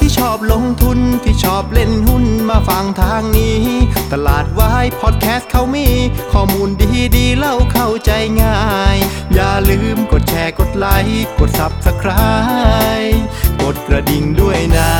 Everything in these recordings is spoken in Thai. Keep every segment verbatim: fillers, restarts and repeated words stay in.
ที่ชอบลงทุนที่ชอบเล่นหุ้นมาฟังทางนี้ตลาดวายพอดแคสต์เขามีข้อมูลดีๆเล่าเข้าใจง่ายอย่าลืมกดแชร์กดไลค์กด ซับสไครบ์ กดกระดิ่งด้วยนะ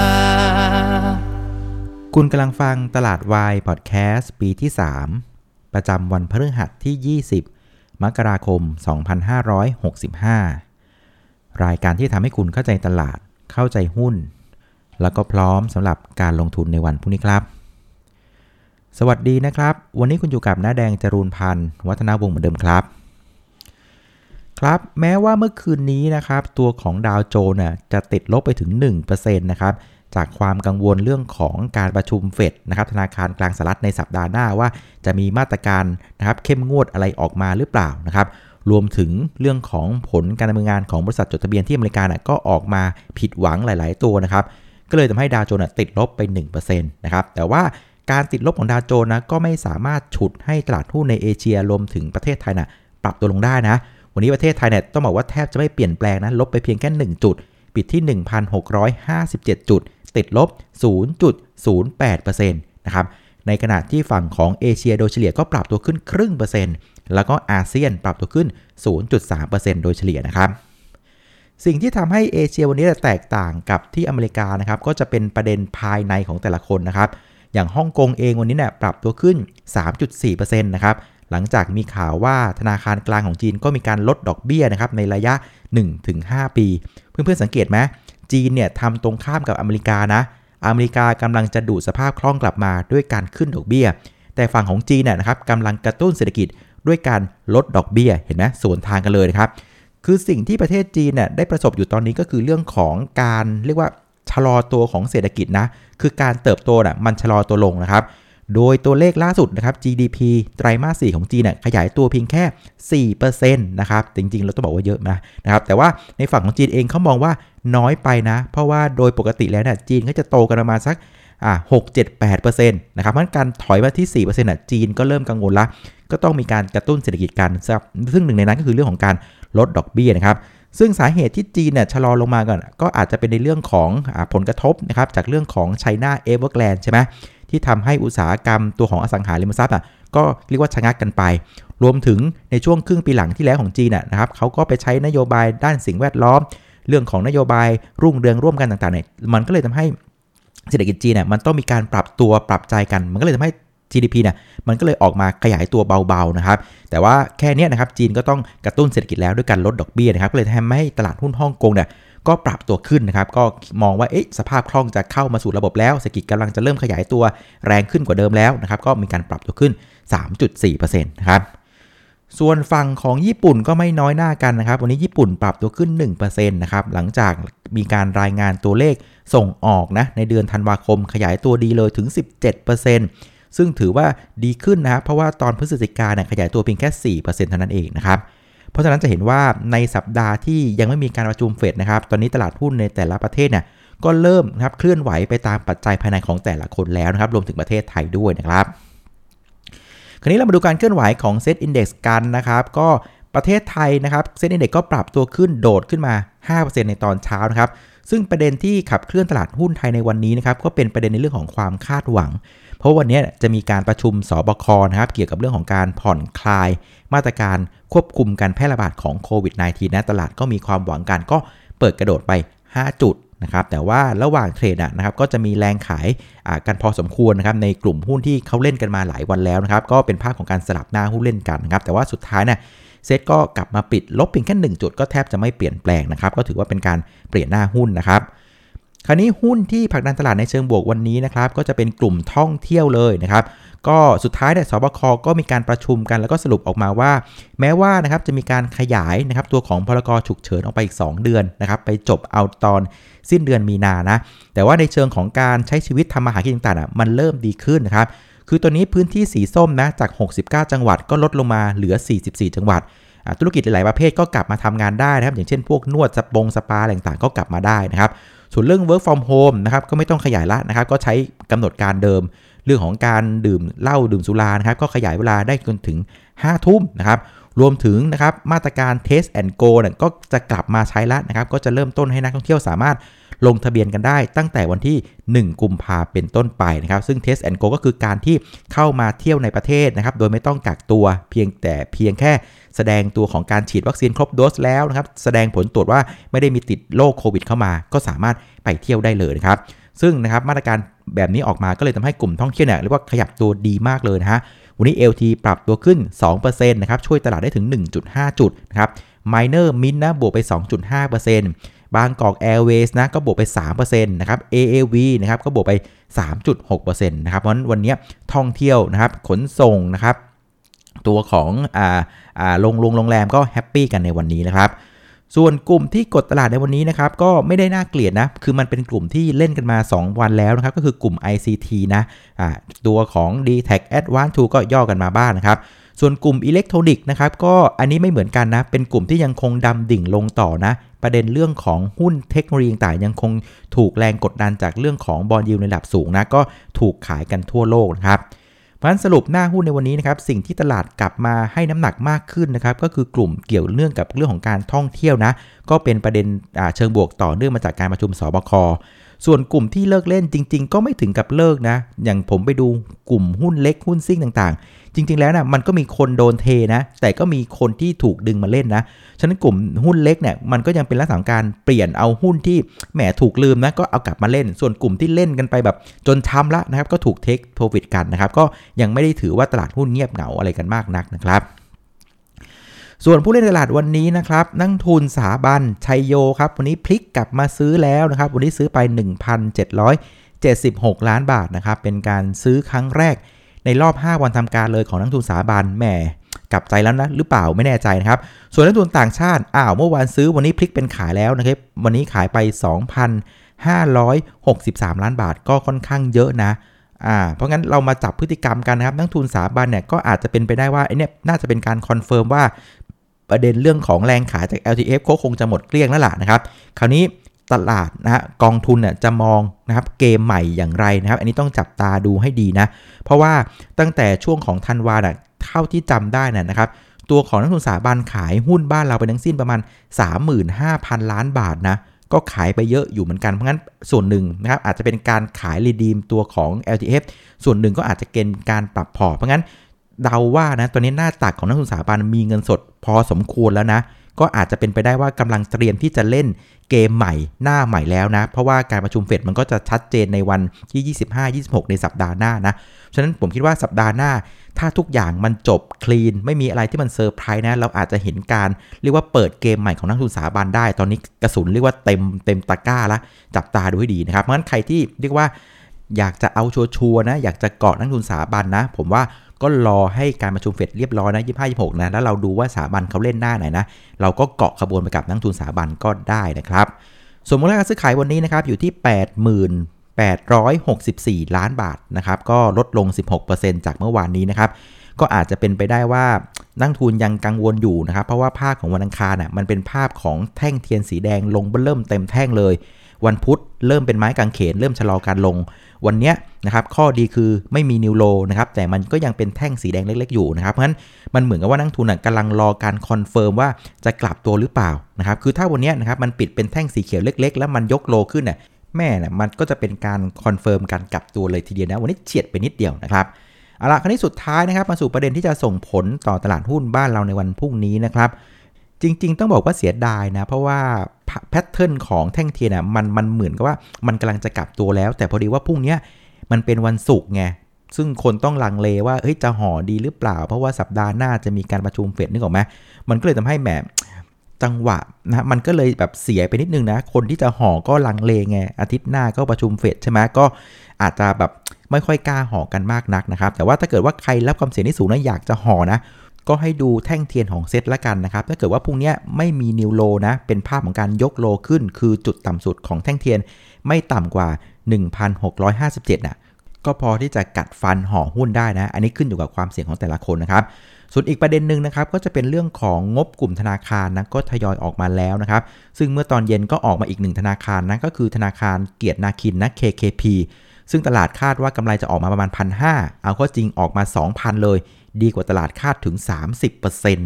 คุณกำลังฟังตลาดวายพอดแคสต์ปีที่สามประจำวันพฤหัสที่ยี่สิบมกราคมสองพันห้าร้อยหกสิบห้ารายการที่ทำให้คุณเข้าใจตลาดเข้าใจหุ้นแล้วก็พร้อมสำหรับการลงทุนในวันพรุ่งนี้ครับสวัสดีนะครับวันนี้คุณอยู่กับน้าแดงจรูนพันธ์วัฒนาวงศ์เหมือนเดิมครับครับแม้ว่าเมื่อคืนนี้นะครับตัวของดาวโจนส์จะติดลบไปถึง หนึ่งเปอร์เซ็นต์ นะครับจากความกังวลเรื่องของการประชุมเฟดนะครับธนาคารกลางสหรัฐในสัปดาห์หน้าว่าจะมีมาตรการนะครับเข้มงวดอะไรออกมาหรือเปล่านะครับรวมถึงเรื่องของผลการดำเนินงานของบริษัทจดทะเบียนที่อเมริกาก็ออกมาผิดหวังหลายๆตัวนะครับก็เลยทำให้ดาวโจนส์ติดลบไป หนึ่งเปอร์เซ็นต์ นะครับแต่ว่าการติดลบของดาวโจนส์นะก็ไม่สามารถฉุดให้ตลาดหุ้นในเอเชียรวมถึงประเทศไทยนะปรับตัวลงได้นะวันนี้ประเทศไทยเนี่ยต้องบอกว่าแทบจะไม่เปลี่ยนแปลงนะลบไปเพียงแค่หนึ่งจุดปิดที่ หนึ่งพันหกร้อยห้าสิบเจ็ด จุดติดลบ ศูนย์จุดศูนย์แปดเปอร์เซ็นต์ นะครับในขณะที่ฝั่งของเอเชียโดยเฉลี่ยก็ปรับตัวขึ้นครึ่งเปอร์เซ็นต์แล้วก็อาเซียนปรับตัวขึ้น ศูนย์จุดสามเปอร์เซ็นต์ โดยเฉลี่ยนะครับสิ่งที่ทำให้เอเชียวันนี้แตกต่างกับที่อเมริกานะครับก็จะเป็นประเด็นภายในของแต่ละคนนะครับอย่างฮ่องกงเองวันนี้เนี่ยปรับตัวขึ้น สามจุดสี่เปอร์เซ็นต์ นะครับหลังจากมีข่าวว่าธนาคารกลางของจีนก็มีการลดดอกเบี้ยนะครับในระยะ หนึ่งถึงห้า ปีเพื่อนๆสังเกตไหมจีนเนี่ยทำตรงข้ามกับอเมริกานะอเมริกากำลังจะดูดสภาพคล่องกลับมาด้วยการขึ้นดอกเบี้ยแต่ฝั่งของจีนเนี่ยนะครับกำลังกระตุ้นเศรษฐกิจด้วยการลดดอกเบี้ยเห็นไหมสวนทางกันเลยนะครับคือสิ่งที่ประเทศจีนเนี่ยได้ประสบอยู่ตอนนี้ก็คือเรื่องของการเรียกว่าชะลอตัวของเศรษฐกิจนะคือการเติบโตน่ะมันชะลอตัวลงนะครับโดยตัวเลขล่าสุดนะครับ จี ดี พี ไตรมาสสี่ของจีนเนี่ยขยายตัวเพียงแค่ สี่เปอร์เซ็นต์ นะครับจริงๆเราต้องบอกว่าเยอะนะนะครับแต่ว่าในฝั่งของจีนเองเขามองว่าน้อยไปนะเพราะว่าโดยปกติแล้วเนี่ยจีนเขาจะโตกันประมาณสักอ่าหก เจ็ด แปดเปอร์เซ็นต์ นะครับเพราะฉะนั้นการถอยมาที่ สี่เปอร์เซ็นต์ น่ะจีนก็เริ่มกังวลละก็ต้องมีการกระตุ้นเศรษฐกิจกันซึ่งหนึ่งในนั้นก็คือเรื่องของการลดดอกเบี้ยนะครับซึ่งสาเหตุที่จีนเนี่ยชะลอลงมาก่อนก็อาจจะเป็นในเรื่องของอ่าผลกระทบนะครับจากเรื่องของ China Evergrande ใช่ไหมที่ทำให้อุตสาหกรรมตัวของอสังหาริมทรัพย์อ่ะก็เรียกว่าชะงักกันไปรวมถึงในช่วงครึ่งปีหลังที่แล้วของจีนนะครับเขาก็ไปใช้นโยบายด้านสิ่งแวดล้อมเรื่องของนโยบายรุ่งเรืองร่วมกันต่างๆเนี่ยมันก็เลยทำให้เศรษฐกิจจีนเนี่ยมันต้องมีการปรับตัวปรับใจกันมันก็เลยทำให้ จี ดี พี เนี่ยมันก็เลยออกมาขยายตัวเบาๆนะครับแต่ว่าแค่นี้นะครับจีนก็ต้องกระตุ้นเศรษฐกิจแล้วด้วยการลดดอกเบี้ยนะครับก็เลยทำให้ตลาดหุ้นฮ่องกงเนี่ยก็ปรับตัวขึ้นนะครับก็มองว่าเอ๊ะสภาพคล่องจะเข้ามาสู่ระบบแล้วเศรษฐกิจกำลังจะเริ่มขยายตัวแรงขึ้นกว่าเดิมแล้วนะครับก็มีการปรับตัวขึ้น สามจุดสี่เปอร์เซ็นต์ นะครับส่วนฝั่งของญี่ปุ่นก็ไม่น้อยหน้ากันนะครับวันนี้ญี่ปุ่นปรับตัวขึ้น หนึ่งเปอร์เซ็นต์ นะครับหลังจากมีการรายงานตัวเลขส่งออกนะในเดือนธันวาคมขยายตัวดีเลยถึง สิบเจ็ดเปอร์เซ็นต์ ซึ่งถือว่าดีขึ้นนะครับเพราะว่าตอนพฤศจิกายนเนี่ยขยายตัวเพียงแค่ สี่เปอร์เซ็นต์ เท่านั้นเองนะครับเพราะฉะนั้นจะเห็นว่าในสัปดาห์ที่ยังไม่มีการประชุมเฟดนะครับตอนนี้ตลาดหุ้นในแต่ละประเทศเนี่ยก็เริ่มนะครับเคลื่อนไหวไปตามปัจจัยภายในของแต่ละคนแล้วนะครับรวมถึงประเทศไทยด้วยนะครับคราวนี้เรามาดูการเคลื่อนไหวของ Set Index กันนะครับก็ประเทศไทยนะครับ Set Index ก็ปรับตัวขึ้นโดดขึ้นมา ห้าเปอร์เซ็นต์ ในตอนเช้านะครับซึ่งประเด็นที่ขับเคลื่อนตลาดหุ้นไทยในวันนี้นะครับก็เป็นประเด็นในเรื่องของความคาดหวังเพราะวันนี้จะมีการประชุมสบคนะครับเกี่ยวกับเรื่องของการผ่อนคลายมาตรการควบคุมการแพร่ระบาดของโควิด สิบเก้า นะตลาดก็มีความหวังกันก็เปิดกระโดดไปห้าจุดนะครับแต่ว่าระหว่างเทรดนะครับก็จะมีแรงขายกันพอสมควรนะครับในกลุ่มหุ้นที่เขาเล่นกันมาหลายวันแล้วนะครับก็เป็นภาพของการสลับหน้าหุ้นเล่นกันนะครับแต่ว่าสุดท้ายเนี่ยเซ็ตก็กลับมาปิดลบเพียงแค่หนึ่งจุดก็แทบจะไม่เปลี่ยนแปลงนะครับก็ถือว่าเป็นการเปลี่ยนหน้าหุ้นนะครับคราวนี้หุ้นที่ผลักดันตลาดในเชิงบวกวันนี้นะครับก็จะเป็นกลุ่มท่องเที่ยวเลยนะครับก็สุดท้ายเนี่ยสบคก็มีการประชุมกันแล้วก็สรุปออกมาว่าแม้ว่านะครับจะมีการขยายนะครับตัวของพรกฉุกเฉินออกไปอีกสองเดือนนะครับไปจบเอาตอนสิ้นเดือนมีนานะแต่ว่าในเชิงของการใช้ชีวิตทำมาหากินต่างๆมันเริ่มดีขึ้นนะครับคือตัวนี้พื้นที่สีส้มนะจากหกสิบเก้าจังหวัดก็ลดลงมาเหลือสี่สิบสี่จังหวัดธุรกิจหลายๆประเภทก็กลับมาทำงานได้นะครับอย่างเช่นพวกนวดสปงสปาอะไรต่างๆก็กลับมาได้นะครับส่วนเรื่อง work from home นะครับก็ไม่ต้องขยายละนะครับก็ใช้กำหนดการเดิมเรื่องของการดื่มเหล้าดื่มสุรานะครับก็ขยายเวลาได้จนถึงห้าทุ่มนะครับรวมถึงนะครับมาตรการ Test and Go เนี่ยก็จะกลับมาใช้ละนะครับก็จะเริ่มต้นให้นักท่องเที่ยวสามารถลงทะเบียนกันได้ตั้งแต่วันที่หนึ่งกุมภาพันธ์เป็นต้นไปนะครับซึ่ง Test and Go ก็คือการที่เข้ามาเที่ยวในประเทศนะครับโดยไม่ต้องกักตัวเพียงแต่เพียงแค่แสดงตัวของการฉีดวัคซีนครบโดสแล้วนะครับแสดงผลตรวจว่าไม่ได้มีติดโรคโควิดเข้ามาก็สามารถไปเที่ยวได้เลยนะครับซึ่งนะครับมาตรการแบบนี้ออกมาก็เลยทำให้กลุ่มท่องเที่ยวเนี่ยเรียกว่าขยับตัวดีมากเลยนะฮะวันนี้ แอล ที ปรับตัวขึ้น สองเปอร์เซ็นต์ นะครับช่วยตลาดได้ถึง หนึ่งจุดห้า จุดนะครับ Minor Mint นะบวกไป สองจุดห้าเปอร์เซ็นต์ บางกอกแอร์เวย์นะก็บวกไป สามเปอร์เซ็นต์ นะครับ เอ เอ วี นะครับก็บวกไป สามจุดหกเปอร์เซ็นต์ นะครับเพราะฉะนั้นวันนี้ท่องเที่ยวนะครับขนส่งนะครับตัวของอ่าอ่าโรงโรงแรมก็แฮปปี้กันในวันนี้นะครับส่วนกลุ่มที่กดตลาดในวันนี้นะครับก็ไม่ได้น่าเกลียดนะคือมันเป็นกลุ่มที่เล่นกันมาสองวันแล้วนะครับก็คือกลุ่ม ไอ ซี ที นะอ่าตัวของ ดี แท็ก Advance ทู ก็ย่อกันมาบ้าง นะครับส่วนกลุ่มอิเล็กทรอนิกส์นะครับก็อันนี้ไม่เหมือนกันนะเป็นกลุ่มที่ยังคงดำดิ่งลงต่อนะประเด็นเรื่องของหุ้นเทคโนโลยีต่างๆยังคงถูกแรงกดดันจากเรื่องของบอนด์ยิลด์ในระดับสูงนะก็ถูกขายกันทั่วโลกนะครับเพราะฉะนั้นสรุปหน้าหุ้นในวันนี้นะครับสิ่งที่ตลาดกลับมาให้น้ำหนักมากขึ้นนะครับก็คือกลุ่มเกี่ยวเนื่องกับเรื่องของการท่องเที่ยวนะก็เป็นประเด็นเชิงบวกต่อเนื่องมาจากการประชุมสบคส่วนกลุ่มที่เลิกเล่นจริงๆก็ไม่ถึงกับเลิกนะอย่างผมไปดูกลุ่มหุ้นเล็กหุ้นซิ่งต่างๆจริงๆแล้วนะมันก็มีคนโดนเทนะแต่ก็มีคนที่ถูกดึงมาเล่นนะฉะนั้นกลุ่มหุ้นเล็กเนี่ยมันก็ยังเป็นลักษณะการเปลี่ยนเอาหุ้นที่แหมถูกลืมนะก็เอากลับมาเล่นส่วนกลุ่มที่เล่นกันไปแบบจนช้ำละนะครับก็ถูกเทคโปรฟิตกันนะครับก็ยังไม่ได้ถือว่าตลาดหุ้นเงียบเหงาอะไรกันมากนักนะครับส่วนผู้เล่นตลาดวันนี้นะครับนักทุนสถาบันชัยโยครับวันนี้พลิกกลับมาซื้อแล้วนะครับวันนี้ซื้อไป หนึ่งพันเจ็ดร้อยเจ็ดสิบหก ล้านบาทนะครับเป็นการซื้อครั้งแรกในรอบห้าวันทำการเลยของนักทุนสถาบันแหมกลับใจแล้วนะหรือเปล่าไม่แน่ใจนะครับส่วนนักทุนต่างชาติอ้าวเมื่อวานซื้อวันนี้พลิกเป็นขายแล้วนะครับวันนี้ขายไป สองพันห้าร้อยหกสิบสาม ล้านบาทก็ค่อนข้างเยอะนะอ่าเพราะงั้นเรามาจับพฤติกรรมกันนะครับนักทุนสถาบันเนี่ยก็อาจจะเป็นไปได้ว่าไอ้เนี่ยน่าจะเป็นการคอนเฟิร์มว่าประเด็นเรื่องของแรงขายจาก แอล ที เอฟ ก็คงจะหมดเกลี้ยงแล้วล่ะนะครับคราวนี้ตลาดนะฮะกองทุนเนี่ยจะมองนะครับเกมใหม่อย่างไรนะครับอันนี้ต้องจับตาดูให้ดีนะเพราะว่าตั้งแต่ช่วงของธันวาคมเท่าที่จำได้น่ะนะครับตัวของนักทุนสถาบันขายหุ้นบ้านเราไปทั้งสิ้นประมาณ สามหมื่นห้าพัน ล้านบาทนะก็ขายไปเยอะอยู่เหมือนกันเพราะงั้นส่วนหนึ่งนะครับอาจจะเป็นการขายรีดีมตัวของ แอล ที เอฟ ส่วนหนึ่งก็อาจจะเป็นการปรับพอร์ตเพราะงั้นเดาว่านะตอนนี้หน้าตักของนักทุนสถาบันมีเงินสดพอสมควรแล้วนะก็อาจจะเป็นไปได้ว่ากำลังเตรียมที่จะเล่นเกมใหม่หน้าใหม่แล้วนะเพราะว่าการประชุมเฟดมันก็จะชัดเจนในวันที่ ยี่สิบห้า ยี่สิบหก ในสัปดาห์หน้านะฉะนั้นผมคิดว่าสัปดาห์หน้าถ้าทุกอย่างมันจบคลีนไม่มีอะไรที่มันเซอร์ไพรส์นะเราอาจจะเห็นการเรียกว่าเปิดเกมใหม่ของนักทุนสถาบันได้ตอนนี้กระสุนเรียกว่าเต็มเต็มตะกร้าละจับตาดูให้ดีนะครับเพราะฉะนั้นใครที่เรียกว่าอยากจะเอาชัวร์ๆนะอยากจะเกาะนักทุนสถาบันนะผมว่าก็รอให้การประชุมเฟดเรียบร้อยนะยี่สิบห้า ยี่สิบหกนะแล้วเราดูว่าสถาบันเขาเล่นหน้าไหนนะเราก็เกาะขบวนไปกับนักทุนสถาบันก็ได้นะครับส่วนมูลค่าการซื้อขายวันนี้นะครับอยู่ที่ แปดหมื่นแปดร้อยหกสิบสี่ ล้านบาทนะครับก็ลดลง สิบหกเปอร์เซ็นต์ จากเมื่อวานนี้นะครับก็อาจจะเป็นไปได้ว่านักทุนยังกังวลอยู่นะครับเพราะว่าภาพของวันอังคารน่ะมันเป็นภาพของแท่งเทียนสีแดงลงเริ่มเต็มแท่งเลยวันพุธเริ่มเป็นไม้กางเขนเริ่มชะลอการลงวันนี้นะครับข้อดีคือไม่มีนิวโลนะครับแต่มันก็ยังเป็นแท่งสีแดงเล็กๆอยู่นะครับเพราะฉะนั้นมันเหมือนกับว่านักทุนกำลังรอการคอนเฟิร์มว่าจะกลับตัวหรือเปล่านะครับคือถ้าวันนี้นะครับมันปิดเป็นแท่งสีเขียวเล็กๆแล้วมันยกโลขึ้นน่ะแม่น่ะมันก็จะเป็นการคอนเฟิร์มการกลับตัวเลยทีเดียวนะวันนี้เฉียดไปนิดเดียวนะครับเอาล่ะคราวนี้สุดท้ายนะครับมาสู่ประเด็นที่จะส่งผลต่อตลาดหุ้นบ้านเราในวันพรุ่งนี้นะครับจริงๆต้องบอกว่าเสียดายนะเพราะว่าแพทเทิร์นของแท่งเทียนน่ะมันมันเหมือนกับว่ามันกำลังจะกลับตัวแล้วแต่พอดีว่าพรุ่งนี้มันเป็นวันศุกร์ไงซึ่งคนต้องลังเลว่าเฮ้ยจะห่อดีหรือเปล่าเพราะว่าสัปดาห์หน้าจะมีการประชุมเฟดนึกออกไหมมันก็เลยทำให้แหมจังหวะนะมันก็เลยแบบเสียไปนิดนึงนะคนที่จะห่อก็ลังเลไงอาทิตย์หน้าก็ประชุมเฟดใช่ไหมก็อาจจะแบบไม่ค่อยกล้าห่อกันมากนักนะครับแต่ว่าถ้าเกิดว่าใครรับความเสี่ยงที่สูงนะอยากจะห่อนะก็ให้ดูแท่งเทียนของเซตละกันนะครับถ้าเกิดว่าพรุ่งนี้ไม่มีนิวโลนะเป็นภาพของการยกโลขึ้นคือจุดต่ำสุดของแท่งเทียนไม่ต่ำกว่า หนึ่งพันหกร้อยห้าสิบเจ็ด น่ะก็พอที่จะกัดฟันห่อหุ้นได้นะอันนี้ขึ้นอยู่กับความเสี่ยงของแต่ละคนนะครับส่วนอีกประเด็นหนึ่งนะครับก็จะเป็นเรื่องของงบกลุ่มธนาคารนะก็ทยอยออกมาแล้วนะครับซึ่งเมื่อตอนเย็นก็ออกมาอีกหนึ่งธนาคารนะก็คือธนาคารเกียรตินาคินนะ เค เค พี ซึ่งตลาดคาดว่ากำไรจะออกมาประมาณ หนึ่งพันห้าร้อย เอาเข้าจริงออกมา สองพัน เลยดีกว่าตลาดคาดถึง สามสิบเปอร์เซ็นต์ นะ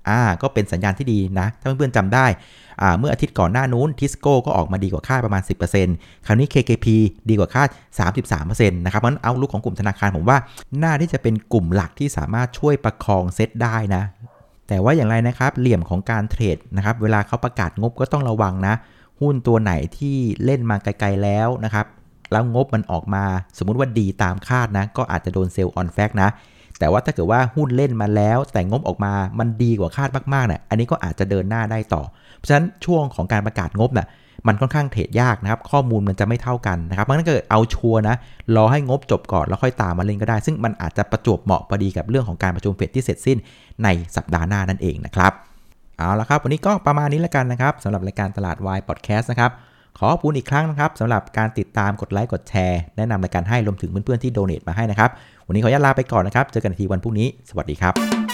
อ่าก็เป็นสัญญาณที่ดีนะถ้าเพื่อนๆจำได้อ่าเมื่ออาทิตย์ก่อนหน้านู้น Tisco ก็ออกมาดีกว่าคาดประมาณ สิบเปอร์เซ็นต์ คราวนี้ เค เค พี ดีกว่าคาด สามสิบสามเปอร์เซ็นต์ นะครับเพราะฉะนั้นเอาลุกของกลุ่มธนาคารผมว่าน่าที่จะเป็นกลุ่มหลักที่สามารถช่วยประคองเซตได้นะแต่ว่าอย่างไรนะครับเหลี่ยมของการเทรดนะครับเวลาเขาประกาศงบก็ต้องระวังนะหุ้นตัวไหนที่เล่นมาไกลๆแล้วนะครับแล้วงบมันออกมาสมมุติว่าดีตามคาดนะก็อาจจะโดนเซลล์ออนแฟกนะแต่ว่าถ้าเกิดว่าหุ้นเล่นมาแล้วแต่งบออกมามันดีกว่าคาดมากๆเนี่ยอันนี้ก็อาจจะเดินหน้าได้ต่อเพราะฉะนั้นช่วงของการประกาศงบน่ะมันค่อนข้างเทรดยากนะครับข้อมูลมันจะไม่เท่ากันนะครับเพราะฉะนั้นเกิดเอาชัวร์นะรอให้งบจบก่อนแล้วค่อยตามมาเล่นก็ได้ซึ่งมันอาจจะประจวบเหมาะพอดีกับเรื่องของการประชุมเฟดที่เสร็จสิ้นในสัปดาห์หน้านั่นเองนะครับเอาละครับวันนี้ก็ประมาณนี้แล้วกันนะครับสำหรับรายการตลาดวายพอดแคสต์นะครับขอขอบคุณอีกครั้งนะครับสำหรับการติดตามกดไลค์กดแชร์แนะนำรายการให้รวมถึงเพื่อนๆที่โดเนทมาให้นะครับวันนี้ขออนุญาตลาไปก่อนนะครับเจอกันอีกทีวันพรุ่งนี้สวัสดีครับ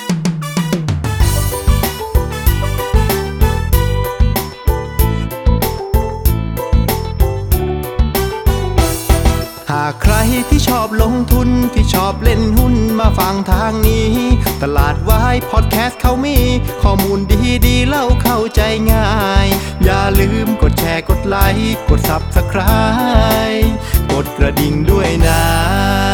หากใครที่ชอบลงทุนที่ชอบเล่นหุ้นมาฟังทางนี้ตลาดวายพอดแคสต์เขามีข้อมูลดีๆเล่าเข้าใจง่ายอย่าลืมกดแชร์กดไลค์กด ซับสไครบ์ กดกระดิ่งด้วยนะ